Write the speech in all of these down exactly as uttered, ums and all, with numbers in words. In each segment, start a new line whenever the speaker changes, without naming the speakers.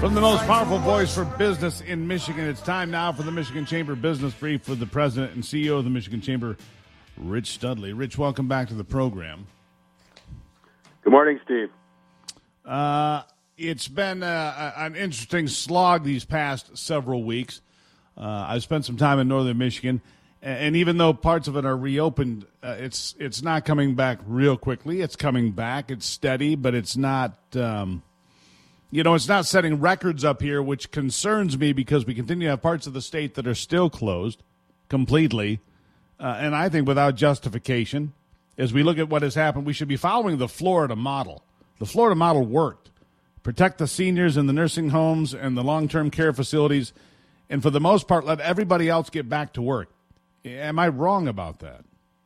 From the most powerful voice for business in Michigan, it's time now for the Michigan Chamber Business Brief with the president and C E O of the Michigan Chamber, Rich Studley. Rich, welcome back to the program.
Good morning, Steve.
Uh, it's been uh, an interesting slog these past several weeks. Uh, I've spent some time in northern Michigan, and even though parts of it are reopened, uh, it's it's not coming back real quickly. It's coming back. It's steady, but it's not... Um, You know, it's not setting records up here, which concerns me because we continue to have parts of the state that are still closed completely, uh, and I think without justification. As we look at what has happened, we should be following the Florida model. The Florida model worked. Protect the seniors in the nursing homes and the long-term care facilities, and for the most part, let everybody else get back to work. Am I wrong about that?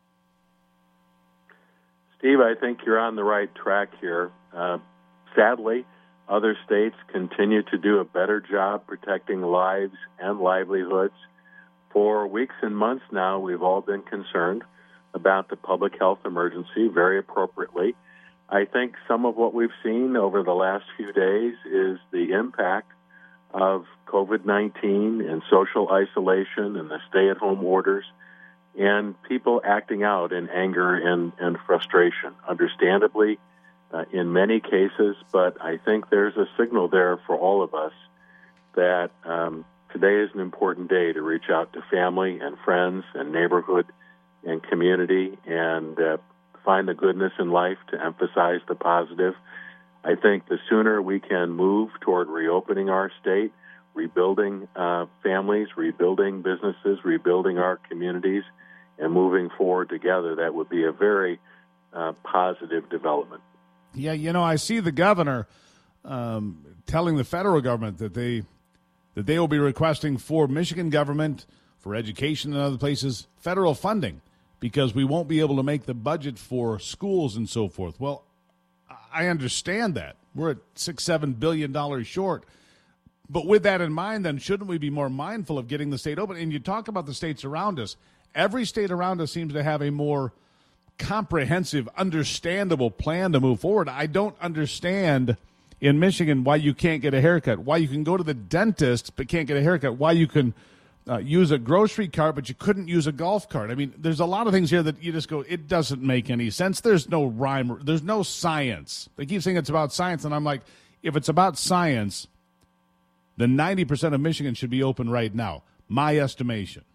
Steve, I think you're on the right track here. Uh, sadly, other states continue to do a better job protecting lives and livelihoods. For weeks and months now, we've all been concerned about the public health emergency, very appropriately. I think some of what we've seen over the last few days is the impact of covid nineteen and social isolation and the stay-at-home orders and people acting out in anger and, and frustration, understandably, Uh, in many cases, but I think there's a signal there for all of us that um, today is an important day to reach out to family and friends and neighborhood and community and uh, find the goodness in life, to emphasize the positive. I think the sooner we can move toward reopening our state, rebuilding uh, families, rebuilding businesses, rebuilding our communities, and moving forward together, that would be a very uh, positive development.
Yeah, you know, I see the governor um, telling the federal government that they that they will be requesting for Michigan government, for education and other places, federal funding, because we won't be able to make the budget for schools and so forth. Well, I understand that. We're at six, seven billion dollars short. But with that in mind, then, shouldn't we be more mindful of getting the state open? And you talk about the states around us. Every state around us seems to have a more comprehensive, understandable plan to move forward. I don't understand in Michigan why you can't get a haircut, why you can go to the dentist but can't get a haircut, why you can uh, use a grocery cart but you couldn't use a golf cart. I mean, there's a lot of things here that you just go, it doesn't make any sense. There's no rhyme. There's no science. They keep saying it's about science, and I'm like, if it's about science, then ninety percent of Michigan should be open right now, my estimation.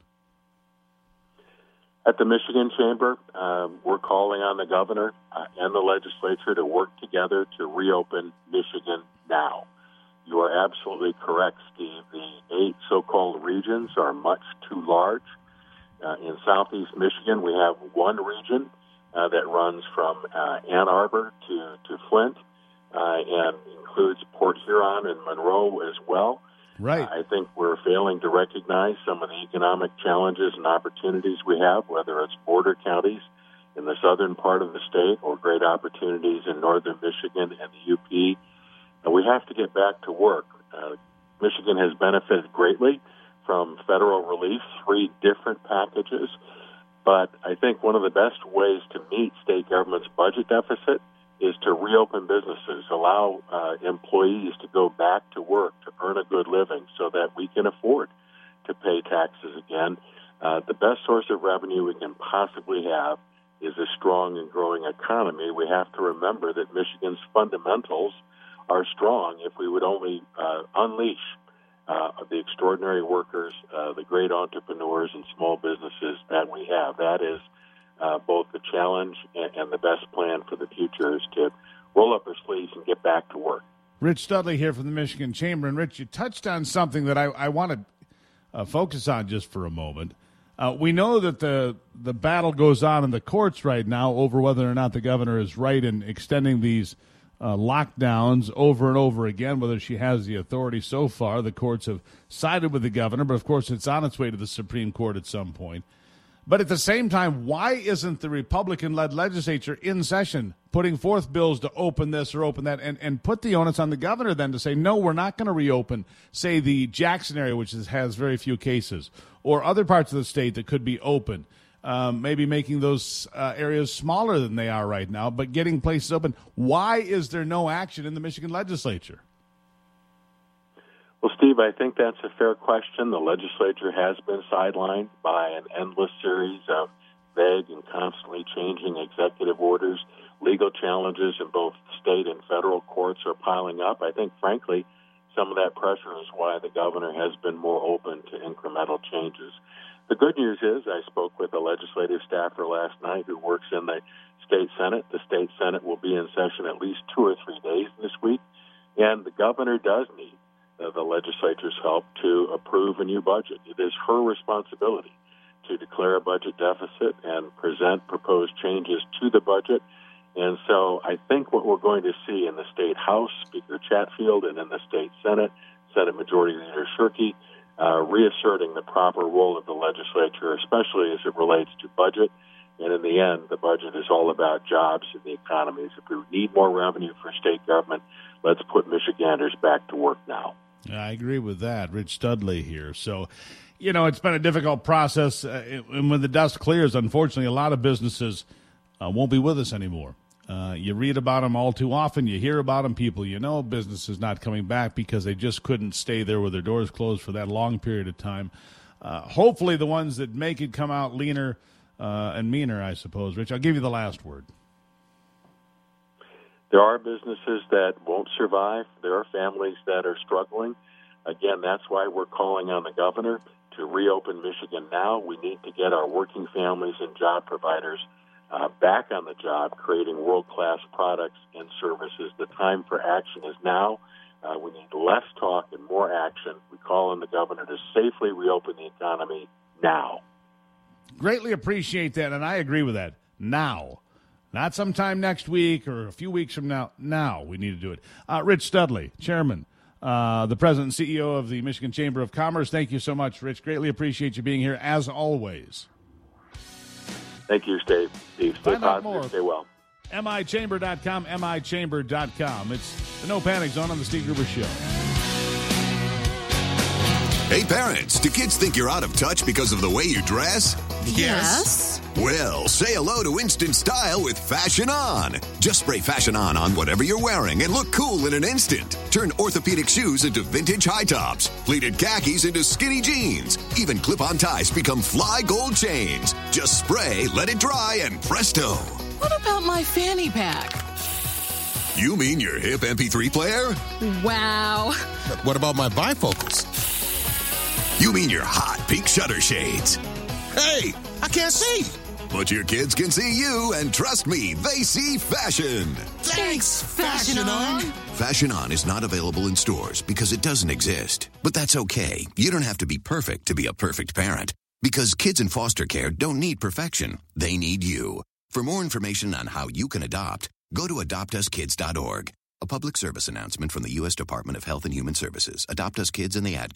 At the Michigan Chamber, uh, we're calling on the governor uh, and the legislature to work together to reopen Michigan now. You are absolutely correct, Steve. The eight so-called regions are much too large. Uh, in southeast Michigan, we have one region uh, that runs from uh, Ann Arbor to, to Flint uh, and includes Port Huron and Monroe as well.
Right.
I think we're failing to recognize some of the economic challenges and opportunities we have, whether it's border counties in the southern part of the state or great opportunities in northern Michigan and the U P. And we have to get back to work. Uh, Michigan has benefited greatly from federal relief, three different packages. But I think one of the best ways to meet state government's budget deficit is to reopen businesses, allow uh, employees to go back to work, to earn a good living so that we can afford to pay taxes again. Uh, the best source of revenue we can possibly have is a strong and growing economy. We have to remember that Michigan's fundamentals are strong if we would only uh, unleash uh, the extraordinary workers, uh, the great entrepreneurs and small businesses that we have. That is Uh, both the challenge and, and the best plan for the future is to roll up our sleeves and get back to work.
Rich Studley here from the Michigan Chamber. And, Rich, you touched on something that I, I want to uh, focus on just for a moment. Uh, we know that the, the battle goes on in the courts right now over whether or not the governor is right in extending these uh, lockdowns over and over again, whether she has the authority. So far, the courts have sided with the governor, but, of course, it's on its way to the Supreme Court at some point. But at the same time, why isn't the Republican-led legislature in session putting forth bills to open this or open that and, and put the onus on the governor then to say, no, we're not going to reopen, say, the Jackson area, which is, has very few cases, or other parts of the state that could be open, um, maybe making those uh, areas smaller than they are right now, but getting places open. Why is there no action in the Michigan legislature?
Steve, I think that's a fair question. The legislature has been sidelined by an endless series of vague and constantly changing executive orders. Legal challenges in both state and federal courts are piling up. I think, frankly, some of that pressure is why the governor has been more open to incremental changes. The good news is I spoke with a legislative staffer last night who works in the state Senate. The state Senate will be in session at least two or three days this week, and the governor does need uh, the legislature's help to approve a new budget. It is her responsibility to declare a budget deficit and present proposed changes to the budget. And so I think what we're going to see in the state House, Speaker Chatfield, and in the state Senate, Senate Majority Leader Shirkey, uh, reasserting the proper role of the legislature, especially as it relates to budget. And in the end, the budget is all about jobs and the economies. If we need more revenue for state government, let's put Michiganders back to work now.
I agree with that. Rich Studley here. So, you know, it's been a difficult process. Uh, and when the dust clears, unfortunately, a lot of businesses uh, won't be with us anymore. Uh, you read about them all too often. You hear about them. People, you know, businesses not coming back because they just couldn't stay there with their doors closed for that long period of time. Uh, hopefully the ones that make it come out leaner uh, and meaner, I suppose. Rich, I'll give you the last word.
There are businesses that won't survive. There are families that are struggling. Again, that's why we're calling on the governor to reopen Michigan now. We need to get our working families and job providers uh, back on the job, creating world-class products and services. The time for action is now. Uh, we need less talk and more action. We call on the governor to safely reopen the economy now.
Greatly appreciate that, and I agree with that. Now. Not sometime next week or a few weeks from now. Now we need to do it. Uh, Rich Studley, Chairman, uh, the President and C E O of the Michigan Chamber of Commerce. Thank you so much, Rich. Greatly appreciate you being here, as always.
Thank you, Steve. Steve, stay
Find out
positive,
more.
stay well.
M I chamber dot com, M I chamber dot com. It's the No Panic Zone on the Steve Gruber Show.
Hey, parents, do kids think you're out of touch because of the way you dress?
Yes.
Well, say hello to instant style with Fashion On. Just spray Fashion On on whatever you're wearing and look cool in an instant. Turn orthopedic shoes into vintage high tops, pleated khakis into skinny jeans. Even clip-on ties become fly gold chains. Just spray, let it dry, and presto.
What about my fanny pack?
You mean your hip M P three player?
Wow.
What about my bifocals?
You mean your hot pink shutter shades?
Hey, I can't see.
But your kids can see you, and trust me, they see fashion.
Thanks, Fashion On.
Fashion On is not available in stores because it doesn't exist. But that's okay. You don't have to be perfect to be a perfect parent. Because kids in foster care don't need perfection. They need you. For more information on how you can adopt, go to adopt us kids dot org. A public service announcement from the U S Department of Health and Human Services. Adopt Us Kids and the ad